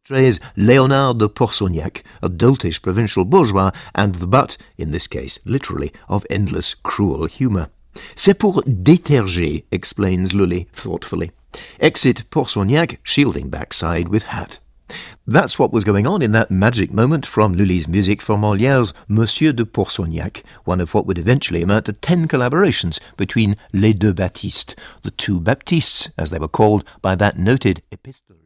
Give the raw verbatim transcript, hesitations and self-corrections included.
portrays Léonard de Pourceaugnac, a doltish provincial bourgeois, and the butt, in this case literally, of endless cruel humour. C'est pour déterger, explains Lully thoughtfully. Exit Pourceaugnac, shielding backside with hat. That's what was going on in that magic moment from Lully's music for Molière's Monsieur de Pourceaugnac, one of what would eventually amount to ten collaborations between les deux Baptistes, the two Baptistes, as they were called by that noted epistolary